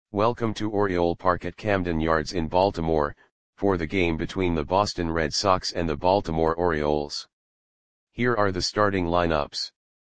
Welcome to Oriole Park at Camden Yards in Baltimore, for the game between the Boston Red Sox and the Baltimore Orioles. Here are the starting lineups.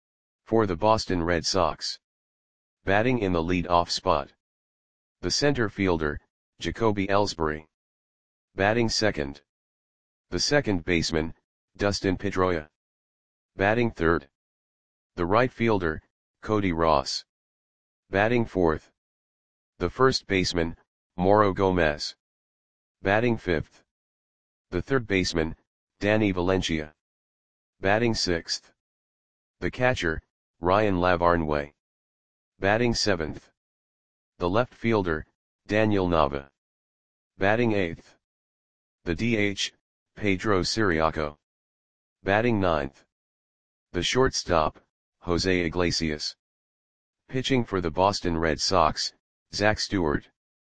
For the Boston Red Sox. Batting in the lead-off spot. The center fielder, Jacoby Ellsbury. Batting second. The second baseman, Dustin Pedroia. Batting third. The right fielder, Cody Ross. Batting fourth. The first baseman, Mauro Gomez. Batting fifth. The third baseman, Danny Valencia. Batting sixth. The catcher, Ryan Lavarnway. Batting seventh. The left fielder, Daniel Nava. Batting eighth. The DH, Pedro Ciriaco. Batting ninth. The shortstop, Jose Iglesias. Pitching for the Boston Red Sox, Zach Stewart.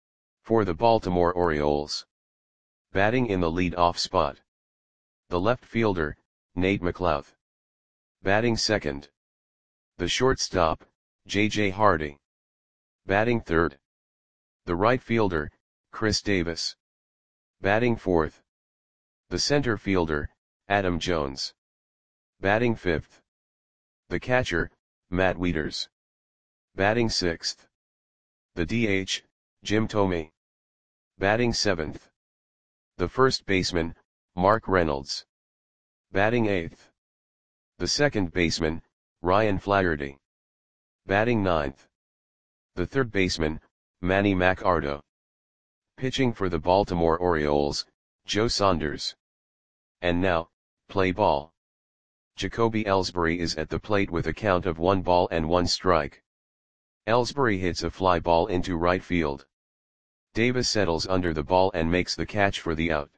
For the Baltimore Orioles. Batting in the lead-off spot. The left fielder, Nate McLouth. Batting second. The shortstop, J.J. Hardy. Batting third. The right fielder, Chris Davis. Batting fourth. The center fielder, Adam Jones. Batting fifth. The catcher, Matt Wieters. Batting sixth. The DH, Jim Thome. Batting seventh. The first baseman, Mark Reynolds. Batting eighth. The second baseman, Ryan Flaherty. Batting ninth. The third baseman, Manny Machado. Pitching for the Baltimore Orioles, Joe Saunders. And now, play ball. Jacoby Ellsbury is at the plate with a count of 1 strike. Ellsbury hits a fly ball into right field. Davis settles under the ball and makes the catch for the out.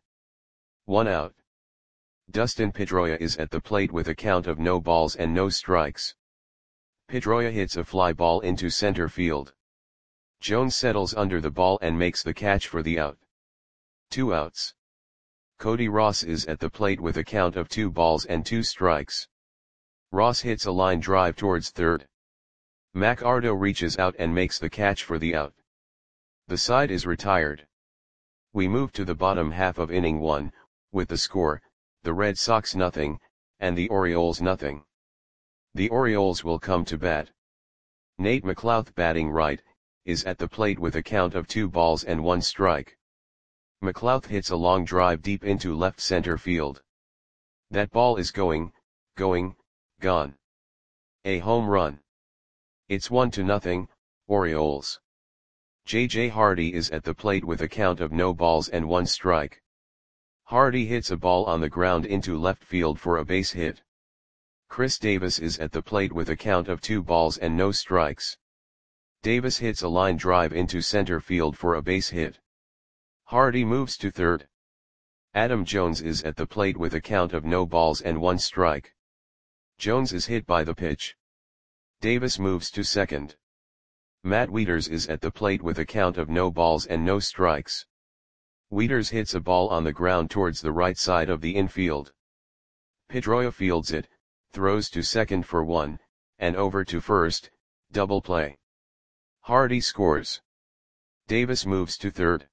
1 out. Dustin Pedroia is at the plate with a count of no balls and no strikes. Pedroia hits a fly ball into center field. Jones settles under the ball and makes the catch for the out. 2 outs. Cody Ross is at the plate with a count of 2 balls and 2 strikes. Ross hits a line drive towards third. Machado reaches out and makes the catch for the out. The side is retired. We move to the bottom half of inning 1, with the score, the Red Sox 0, and the Orioles 0. The Orioles will come to bat. Nate McLouth, batting right, is at the plate with a count of 2 balls and 1 strike. McLouth hits a long drive deep into left center field. That ball is gone. A home run. It's 1-0, Orioles. J.J. Hardy is at the plate with a count of no balls and 1 strike. Hardy hits a ball on the ground into left field for a base hit. Chris Davis is at the plate with a count of 2 balls and no strikes. Davis hits a line drive into center field for a base hit. Hardy moves to third. Adam Jones is at the plate with a count of no balls and 1 strike. Jones is hit by the pitch. Davis moves to second. Matt Wieters is at the plate with a count of no balls and no strikes. Wieters hits a ball on the ground towards the right side of the infield. Pedroia fields it, throws to second for 1, and over to first, double play. Hardy scores. Davis moves to third.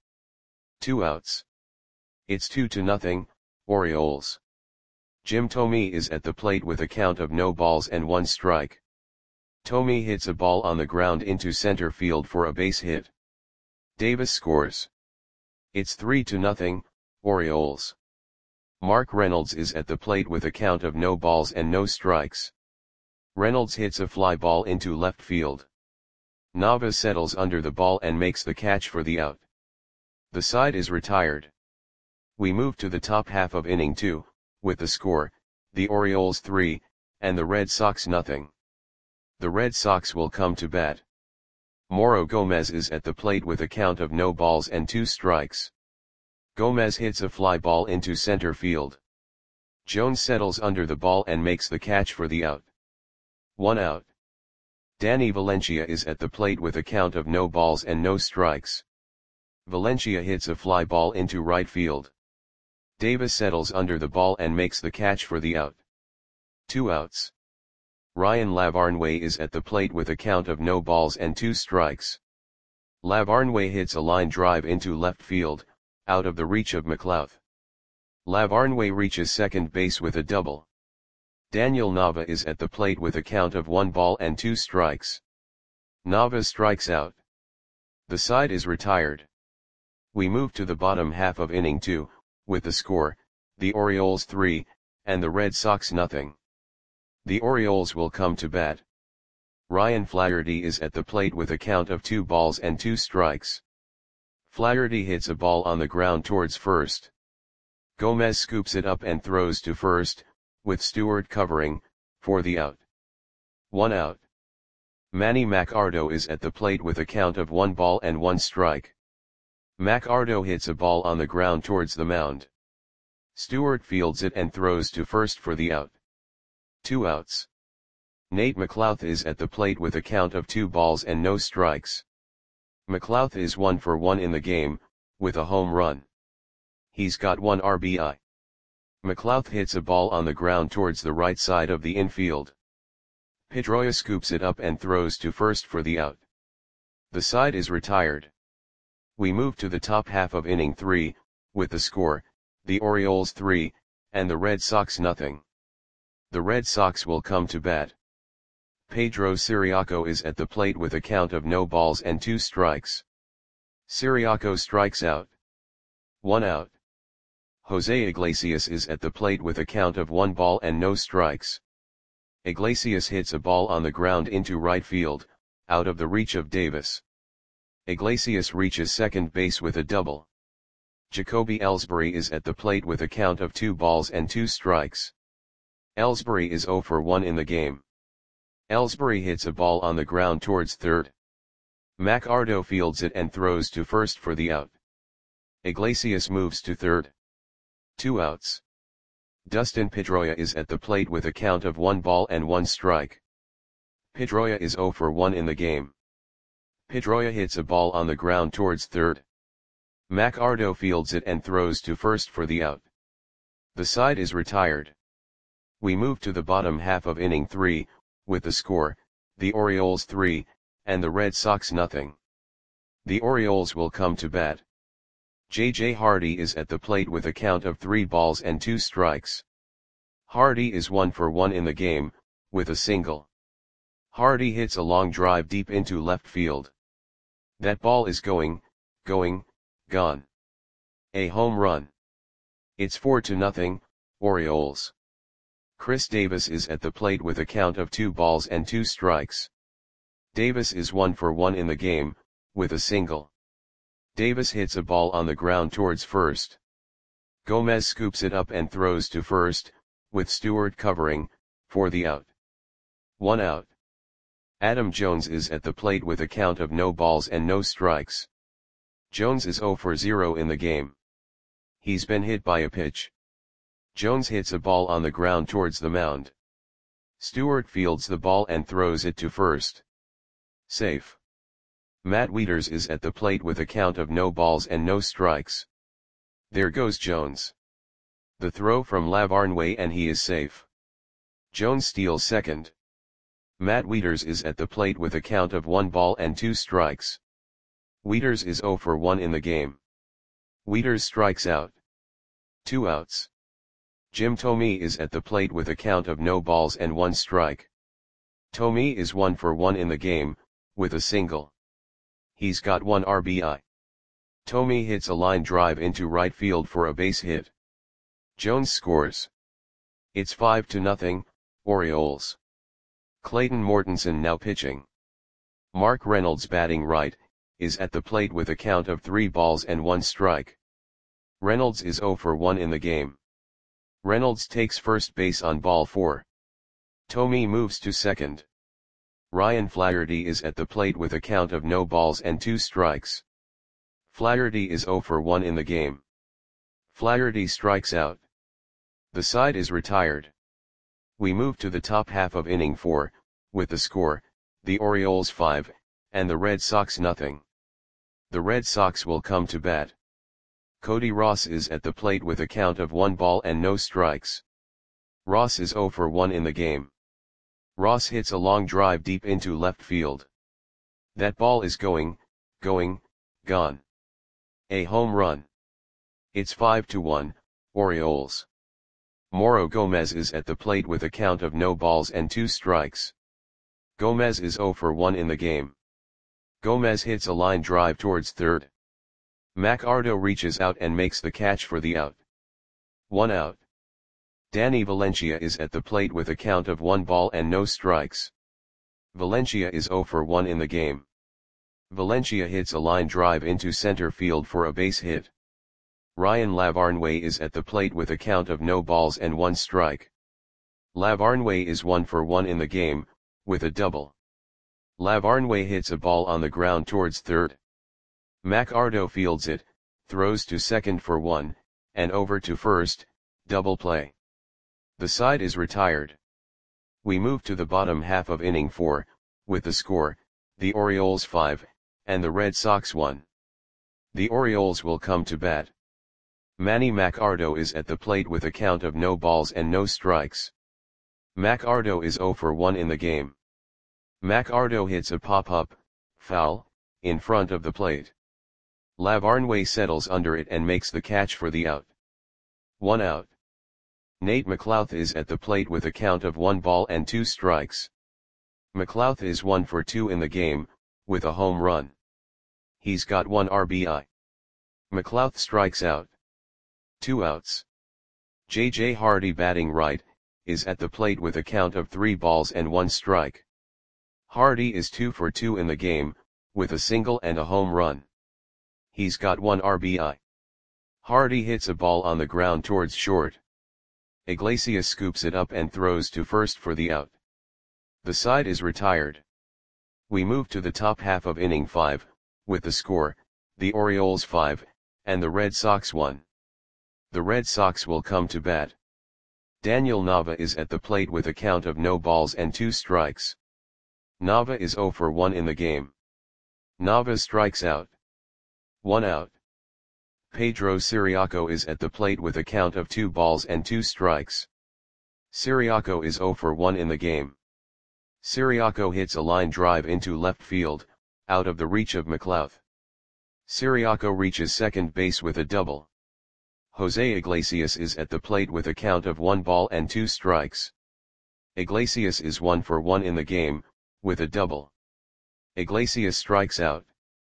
2 outs. It's 2-0, Orioles. Jim Thome is at the plate with a count of no balls and 1 strike. Thome hits a ball on the ground into center field for a base hit. Davis scores. It's 3-0, Orioles. Mark Reynolds is at the plate with a count of no balls and no strikes. Reynolds hits a fly ball into left field. Nava settles under the ball and makes the catch for the out. The side is retired. We move to the top half of inning 2, with the score, the Orioles 3, and the Red Sox 0. The Red Sox will come to bat. Mauro Gomez is at the plate with a count of no balls and 2 strikes. Gomez hits a fly ball into center field. Jones settles under the ball and makes the catch for the out. 1 out. Danny Valencia is at the plate with a count of no balls and no strikes. Valencia hits a fly ball into right field. Davis settles under the ball and makes the catch for the out. 2 outs. Ryan Lavarnway is at the plate with a count of no balls and 2 strikes. Lavarnway hits a line drive into left field, out of the reach of McLouth. Lavarnway reaches second base with a double. Daniel Nava is at the plate with a count of 1 ball and 2 strikes. Nava strikes out. The side is retired. We move to the bottom half of inning 2, with the score, the Orioles 3, and the Red Sox nothing. The Orioles will come to bat. Ryan Flaherty is at the plate with a count of 2 balls and 2 strikes. Flaherty hits a ball on the ground towards first. Gomez scoops it up and throws to first, with Stewart covering, for the out. 1 out. Manny Machado is at the plate with a count of 1 ball and 1 strike. Machado hits a ball on the ground towards the mound. Stewart fields it and throws to first for the out. 2 outs. Nate McLouth is at the plate with a count of 2 balls and no strikes. McLouth is 1 for 1 in the game, with a home run. He's got 1 RBI. McLouth hits a ball on the ground towards the right side of the infield. Pedroia scoops it up and throws to first for the out. The side is retired. We move to the top half of inning 3, with the score, the Orioles 3, and the Red Sox nothing. The Red Sox will come to bat. Pedro Ciriaco is at the plate with a count of no balls and 2 strikes. Ciriaco strikes out. 1 out. Jose Iglesias is at the plate with a count of 1 ball and no strikes. Iglesias hits a ball on the ground into right field, out of the reach of Davis. Iglesias reaches second base with a double. Jacoby Ellsbury is at the plate with a count of 2 balls and 2 strikes. Ellsbury is 0 for 1 in the game. Ellsbury hits a ball on the ground towards third. Machado fields it and throws to first for the out. Iglesias moves to third. 2 outs. Dustin Pedroia is at the plate with a count of 1 ball and 1 strike. Pedroia is 0 for 1 in the game. Pedroia hits a ball on the ground towards third. Machado fields it and throws to first for the out. The side is retired. We move to the bottom half of inning 3, with the score, the Orioles 3, and the Red Sox nothing. The Orioles will come to bat. J.J. Hardy is at the plate with a count of 3 balls and 2 strikes. Hardy is 1 for 1 in the game, with a single. Hardy hits a long drive deep into left field. That ball is going, gone. A home run. It's 4-0, Orioles. Chris Davis is at the plate with a count of 2 balls and 2 strikes. Davis is 1 for 1 in the game, with a single. Davis hits a ball on the ground towards first. Gomez scoops it up and throws to first, with Stewart covering, for the out. 1 out. Adam Jones is at the plate with a count of no balls and no strikes. Jones is 0 for 0 in the game. He's been hit by a pitch. Jones hits a ball on the ground towards the mound. Stewart fields the ball and throws it to first. Safe. Matt Wieters is at the plate with a count of no balls and no strikes. There goes Jones. The throw from Lavarnway and he is safe. Jones steals second. Matt Wieters is at the plate with a count of 1 ball and 2 strikes. Wieters is 0 for 1 in the game. Wieters strikes out. 2 outs. Jim Thome is at the plate with a count of no balls and 1 strike. Thome is 1 for 1 in the game, with a single. He's got 1 RBI. Thome hits a line drive into right field for a base hit. Jones scores. It's 5-0, Orioles. Clayton Mortensen now pitching. Mark Reynolds batting right, is at the plate with a count of 3 balls and 1 strike. Reynolds is 0 for 1 in the game. Reynolds takes first base on ball 4. Thome moves to second. Ryan Flaherty is at the plate with a count of no balls and 2 strikes. Flaherty is 0 for 1 in the game. Flaherty strikes out. The side is retired. We move to the top half of inning 4, with the score, the Orioles 5, and the Red Sox nothing. The Red Sox will come to bat. Cody Ross is at the plate with a count of 1 ball and no strikes. Ross is 0 for 1 in the game. Ross hits a long drive deep into left field. That ball is going, going, gone. A home run. It's 5-1, Orioles. Mauro Gomez is at the plate with a count of no balls and 2 strikes. Gomez is 0 for 1 in the game. Gomez hits a line drive towards third. McArdo reaches out and makes the catch for the out. 1 out. Danny Valencia is at the plate with a count of 1 ball and no strikes. Valencia is 0 for 1 in the game. Valencia hits a line drive into center field for a base hit. Ryan Lavarnway is at the plate with a count of no balls and 1 strike. Lavarnway is 1 for 1 in the game, with a double. Lavarnway hits a ball on the ground towards third. McArdo fields it, throws to second for 1, and over to first, double play. The side is retired. We move to the bottom half of inning 4, with the score, the Orioles 5, and the Red Sox 1. The Orioles will come to bat. Manny McArdo is at the plate with a count of no balls and no strikes. McArdo is 0 for 1 in the game. McArdo hits a pop-up, foul, in front of the plate. Lavarnway settles under it and makes the catch for the out. 1 out. Nate McLouth is at the plate with a count of 1 ball and 2 strikes. McLouth is 1 for 2 in the game, with a home run. He's got 1 RBI. McLouth strikes out. 2 outs. J.J. Hardy batting right, is at the plate with a count of 3 balls and 1 strike. Hardy is 2 for 2 in the game, with a single and a home run. He's got 1 RBI. Hardy hits a ball on the ground towards short. Iglesias scoops it up and throws to first for the out. The side is retired. We move to the top half of inning 5, with the score, the Orioles 5, and the Red Sox 1. The Red Sox will come to bat. Daniel Nava is at the plate with a count of no balls and 2 strikes. Nava is 0 for 1 in the game. Nava strikes out. 1 out. Pedro Siriaco is at the plate with a count of 2 balls and 2 strikes. Siriaco is 0 for 1 in the game. Siriaco hits a line drive into left field, out of the reach of McLouth. Siriaco reaches second base with a double. Jose Iglesias is at the plate with a count of 1 ball and 2 strikes. Iglesias is 1 for 1 in the game, with a double. Iglesias strikes out.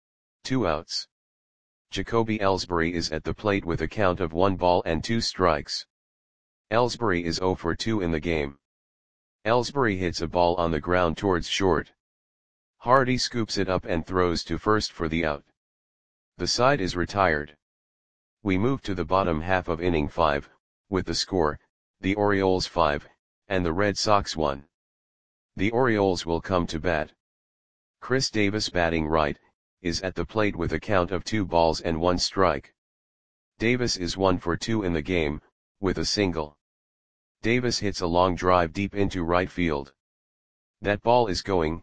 2 outs. Jacoby Ellsbury is at the plate with a count of 1 ball and 2 strikes. Ellsbury is 0 for 2 in the game. Ellsbury hits a ball on the ground towards short. Hardy scoops it up and throws to first for the out. The side is retired. We move to the bottom half of inning 5, with the score, the Orioles 5, and the Red Sox 1. The Orioles will come to bat. Chris Davis batting right, is at the plate with a count of 2 balls and 1 strike. Davis is 1 for 2 in the game, with a single. Davis hits a long drive deep into right field. That ball is going,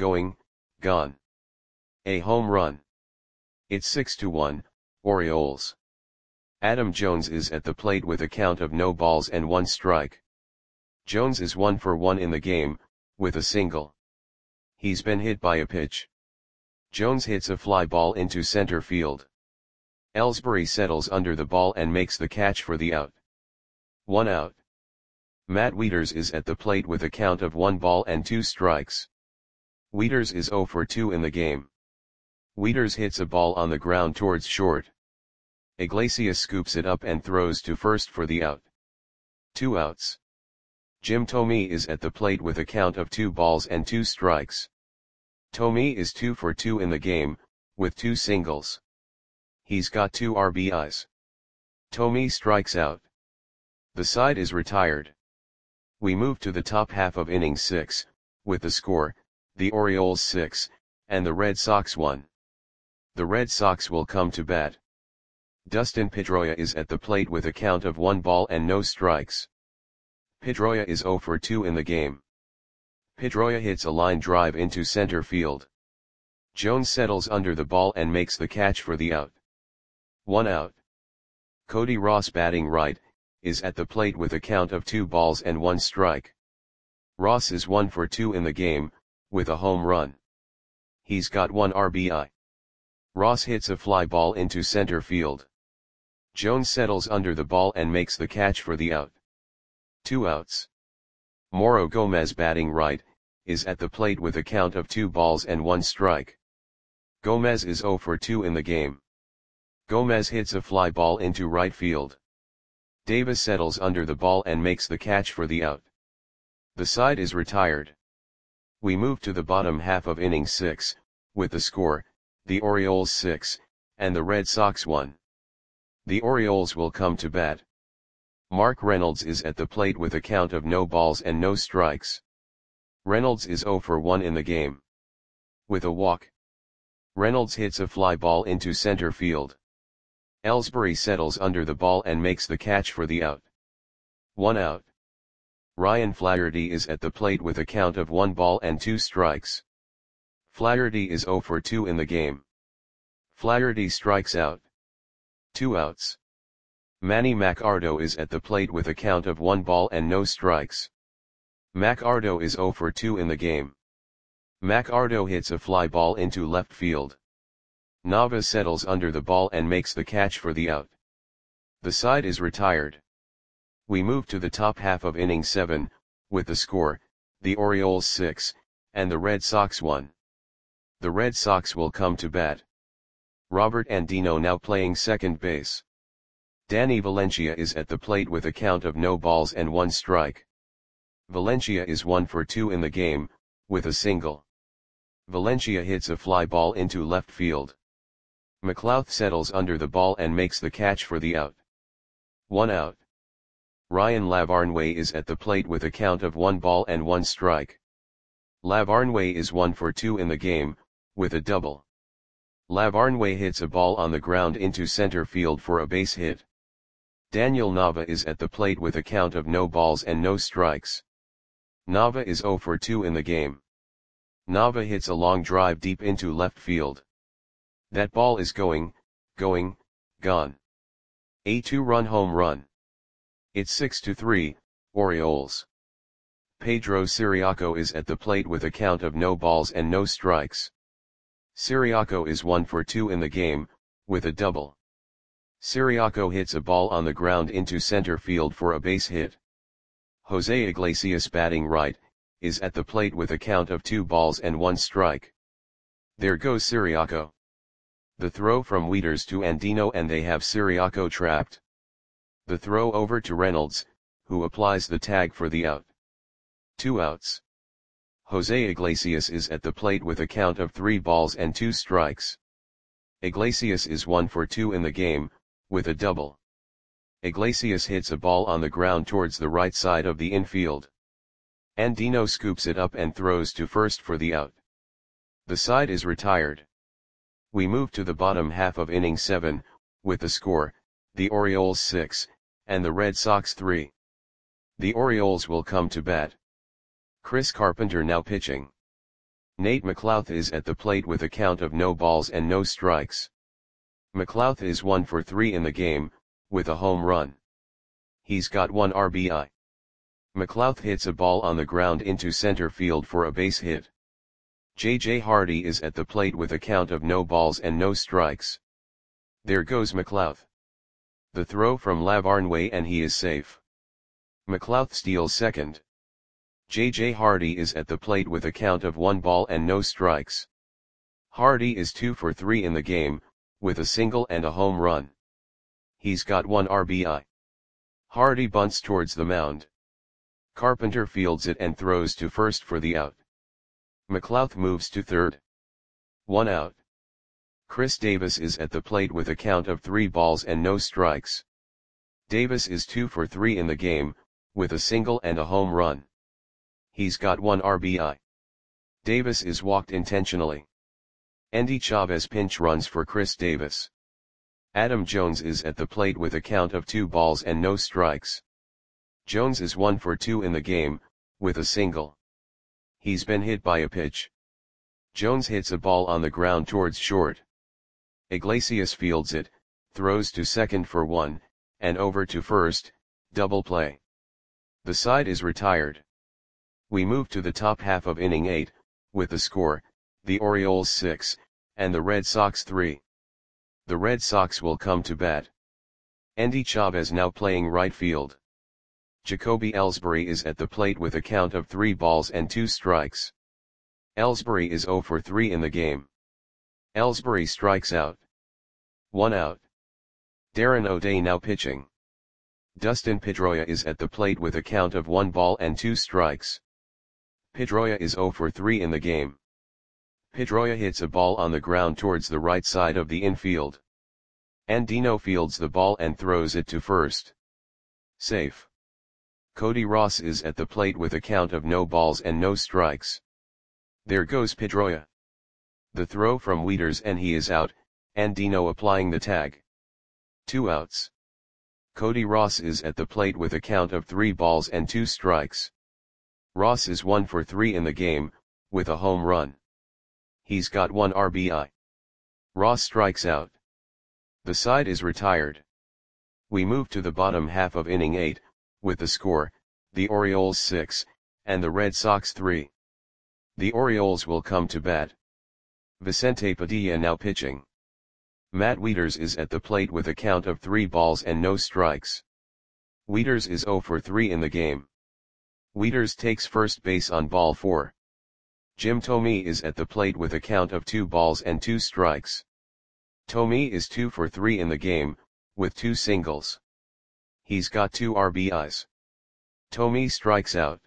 gone. A home run. It's 6-1, Orioles. Adam Jones is at the plate with a count of no balls and 1 strike. Jones is 1 for 1 in the game, with a single. He's been hit by a pitch. Jones hits a fly ball into center field. Ellsbury settles under the ball and makes the catch for the out. 1 out. Matt Wieters is at the plate with a count of 1 ball and 2 strikes. Wieters is 0 for 2 in the game. Wieters hits a ball on the ground towards short. Iglesias scoops it up and throws to first for the out. 2 outs. Jim Thome is at the plate with a count of 2 balls and 2 strikes. Thome is 2 for 2 in the game, with 2 singles. He's got 2 RBIs. Thome strikes out. The side is retired. We move to the top half of inning 6, with the score, the Orioles 6, and the Red Sox 1. The Red Sox will come to bat. Dustin Pedroia is at the plate with a count of 1 ball and no strikes. Pedroia is 0 for 2 in the game. Pedroia hits a line drive into center field. Jones settles under the ball and makes the catch for the out. 1 out. Cody Ross batting right, is at the plate with a count of 2 balls and 1 strike. Ross is 1 for 2 in the game, with a home run. He's got 1 RBI. Ross hits a fly ball into center field. Jones settles under the ball and makes the catch for the out. 2 outs. Mauro Gomez, batting right, is at the plate with a count of 2 balls and 1 strike. Gomez is 0 for 2 in the game. Gomez hits a fly ball into right field. Davis settles under the ball and makes the catch for the out. The side is retired. We move to the bottom half of inning 6, with the score, the Orioles 6, and the Red Sox 1. The Orioles will come to bat. Mark Reynolds is at the plate with a count of no balls and no strikes. Reynolds is 0 for 1 in the game. With a walk, Reynolds hits a fly ball into center field. Ellsbury settles under the ball and makes the catch for the out. 1 out. Ryan Flaherty is at the plate with a count of 1 ball and 2 strikes. Flaherty is 0 for 2 in the game. Flaherty strikes out. 2 outs. Manny Machado is at the plate with a count of 1 ball and no strikes. Machado is 0 for 2 in the game. Machado hits a fly ball into left field. Nava settles under the ball and makes the catch for the out. The side is retired. We move to the top half of inning 7, with the score, the Orioles 6, and the Red Sox 1. The Red Sox will come to bat. Robert Andino now playing second base. Danny Valencia is at the plate with a count of no balls and 1 strike. Valencia is 1 for 2 in the game, with a single. Valencia hits a fly ball into left field. McLouth settles under the ball and makes the catch for the out. 1 out. Ryan Lavarnway is at the plate with a count of 1 ball and 1 strike. Lavarnway is 1 for 2 in the game, with a double. Lavarnway hits a ball on the ground into center field for a base hit. Daniel Nava is at the plate with a count of no balls and no strikes. Nava is 0 for 2 in the game. Nava hits a long drive deep into left field. That ball is gone. A 2-run home run. It's 6-3, Orioles. Pedro Ciriaco is at the plate with a count of no balls and no strikes. Ciriaco is 1 for 2 in the game, with a double. Ciriaco hits a ball on the ground into center field for a base hit. Jose Iglesias, batting right, is at the plate with a count of 2 balls and 1 strike. There goes Ciriaco. The throw from Wieters to Andino and they have Ciriaco trapped. The throw over to Reynolds, who applies the tag for the out. 2 outs. Jose Iglesias is at the plate with a count of 3 balls and 2 strikes. Iglesias is 1 for 2 in the game, with a double. Iglesias hits a ball on the ground towards the right side of the infield. Andino scoops it up and throws to first for the out. The side is retired. We move to the bottom half of inning 7, with the score, the Orioles 6, and the Red Sox 3. The Orioles will come to bat. Chris Carpenter now pitching. Nate McLouth is at the plate with a count of no balls and no strikes. McLouth is 1 for 3 in the game, with a home run. He's got 1 RBI. McLouth hits a ball on the ground into center field for a base hit. J.J. Hardy is at the plate with a count of no balls and no strikes. There goes McLouth. The throw from Lavarnway and he is safe. McLouth steals second. J.J. Hardy is at the plate with a count of 1 ball and no strikes. Hardy is 2 for 3 in the game, with a single and a home run. He's got 1 RBI. Hardy bunts towards the mound. Carpenter fields it and throws to first for the out. McLouth moves to third. 1 out. Chris Davis is at the plate with a count of 3 balls and no strikes. Davis is 2 for 3 in the game, with a single and a home run. He's got 1 RBI. Davis is walked intentionally. Endy Chavez pinch runs for Chris Davis. Adam Jones is at the plate with a count of 2 balls and no strikes. Jones is 1 for 2 in the game, with a single. He's been hit by a pitch. Jones hits a ball on the ground towards short. Iglesias fields it, throws to second for 1, and over to first, double play. The side is retired. We move to the top half of inning 8, with the score, the Orioles 6, and the Red Sox 3. The Red Sox will come to bat. Endy Chavez now playing right field. Jacoby Ellsbury is at the plate with a count of 3 balls and 2 strikes. Ellsbury is 0 for 3 in the game. Ellsbury strikes out. 1 out. Darren O'Day now pitching. Dustin Pedroia is at the plate with a count of 1 ball and 2 strikes. Pedroia is 0 for 3 in the game. Pedroia hits a ball on the ground towards the right side of the infield. Andino fields the ball and throws it to first. Safe. Cody Ross is at the plate with a count of no balls and no strikes. There goes Pedroia. The throw from Wieters and he is out, Andino applying the tag. 2 outs. Cody Ross is at the plate with a count of 3 balls and 2 strikes. Ross is 1 for 3 in the game, with a home run. He's got 1 RBI. Ross strikes out. The side is retired. We move to the bottom half of inning 8, with the score, the Orioles 6, and the Red Sox 3. The Orioles will come to bat. Vicente Padilla now pitching. Matt Wieters is at the plate with a count of 3 balls and no strikes. Wieters is 0 for 3 in the game. Wieters takes first base on ball 4. Jim Thome is at the plate with a count of 2 balls and 2 strikes. Thome is 2 for 3 in the game, with 2 singles. He's got 2 RBIs. Thome strikes out.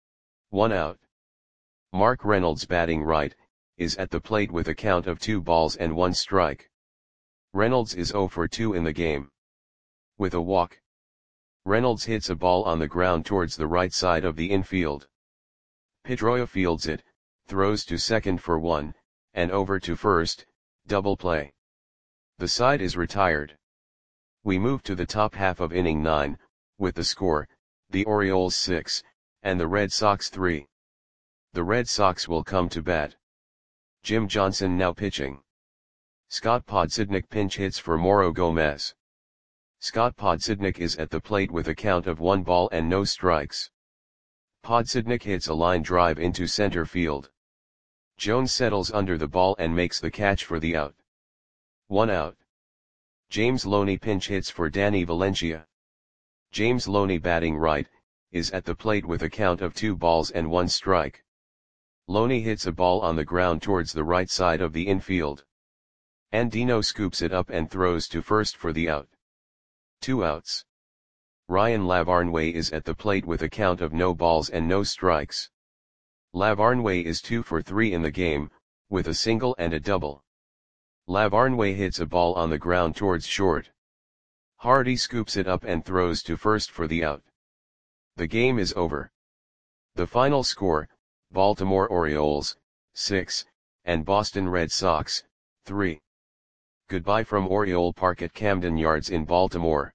1 out. Mark Reynolds batting right, is at the plate with a count of 2 balls and 1 strike. Reynolds is 0 for 2 in the game. With a walk. Reynolds hits a ball on the ground towards the right side of the infield. Pedroia fields it, throws to second for 1, and over to first, double play. The side is retired. We move to the top half of inning 9, with the score, the Orioles 6, and the Red Sox 3. The Red Sox will come to bat. Jim Johnson now pitching. Scott Podsednik pinch hits for Mauro Gomez. Scott Podsednik is at the plate with a count of 1 ball and no strikes. Podsednik hits a line drive into center field. Jones settles under the ball and makes the catch for the out. 1 out. James Loney pinch hits for Danny Valencia. James Loney batting right, is at the plate with a count of 2 balls and 1 strike. Loney hits a ball on the ground towards the right side of the infield. Andino scoops it up and throws to first for the out. 2 outs. Ryan Lavarnway is at the plate with a count of no balls and no strikes. Lavarnway is 2 for 3 in the game, with a single and a double. Lavarnway hits a ball on the ground towards short. Hardy scoops it up and throws to first for the out. The game is over. The final score, Baltimore Orioles, 6, and Boston Red Sox, 3. Goodbye from Oriole Park at Camden Yards in Baltimore.